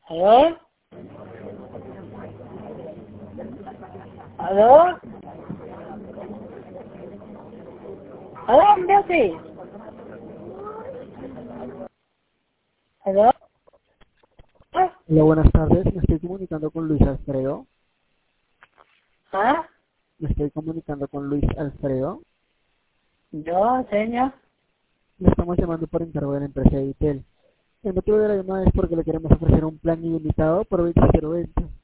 ¿Aló? ¿Aló? ¿Aló, Bessie? ¿Aló? Hola, buenas tardes. Me estoy comunicando con Luis Alfredo. ¿Ah? Me estoy comunicando con Luis Alfredo. Yo, señor. Le estamos llamando por encargo de la empresa Editel. El motivo de la llamada es porque le queremos ofrecer un plan ilimitado por 24 ventas.